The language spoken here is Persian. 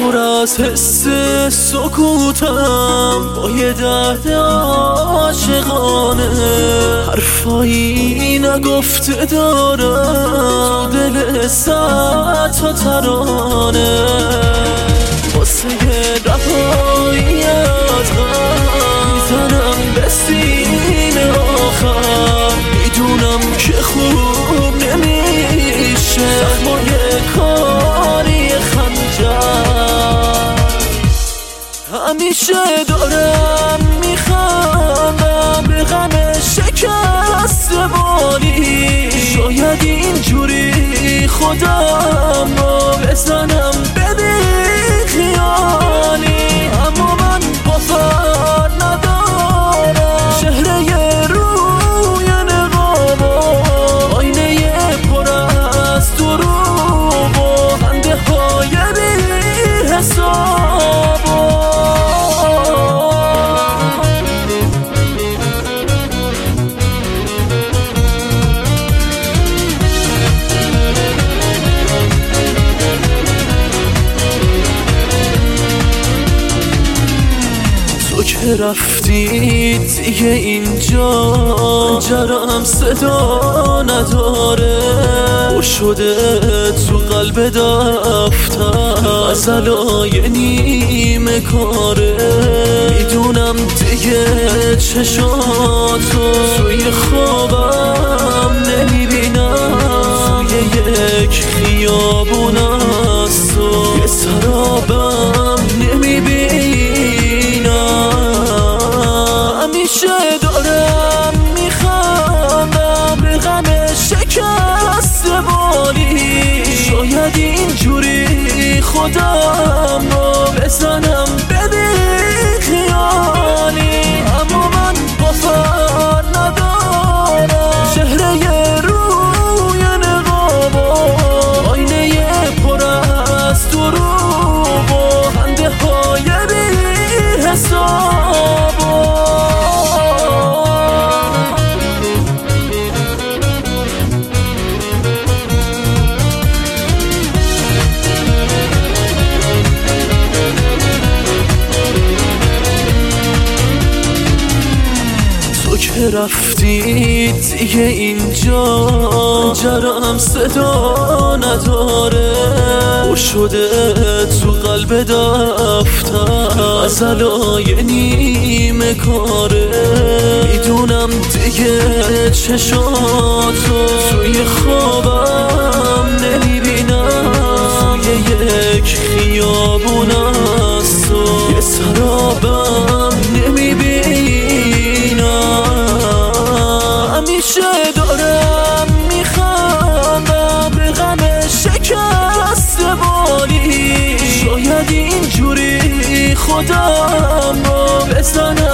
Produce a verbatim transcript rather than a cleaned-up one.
پر از حس سکوتم با یه درد عاشقانه، حرفایی نگفته دارم تو دل صد تا ترانه، واسه رهایی از غم میزنم به سینه آخر، میدونم که خوب نمیشه زخمای کاری خنجر، همیشه دارم میخندم به غم شکست بالی، شاید اینجوری خودم رو بزنم به بیخیالی، اما من باور ندارم چهره روی نقابا، آینه پر از دروغ و خنده های بی حسابا. تو که رفتی دیگه اینجا پنجره‌ام صدا نداره، او شده تو قلب دفتر غزلای نیمه کاره، میدونم دیگه چشاتو توی خوابم نمیبینم، توی یک خیابون از تو یه سرابم نمیبینم، همیشه دارم میخندم به غم شکست بالی، شاید اینجوری خودم رو بزنم به بیخیالی، اما من باور ندارم چهره روی نقابا، آینه پر از دروغ و خنده های بی حسابا. که رفتی دیگه اینجا پنجره‌ام صدا نداره، او شده تو قلب دفتر غزلای نیمه کاره، میدونم دیگه چشاتو توی خوابم نمیبینم، توی یک خیابون از تو یه سرابم نمیبینم، همیشه دارم میخندم به غم شکست بالی، شاید اینجوری خودم رو بزنم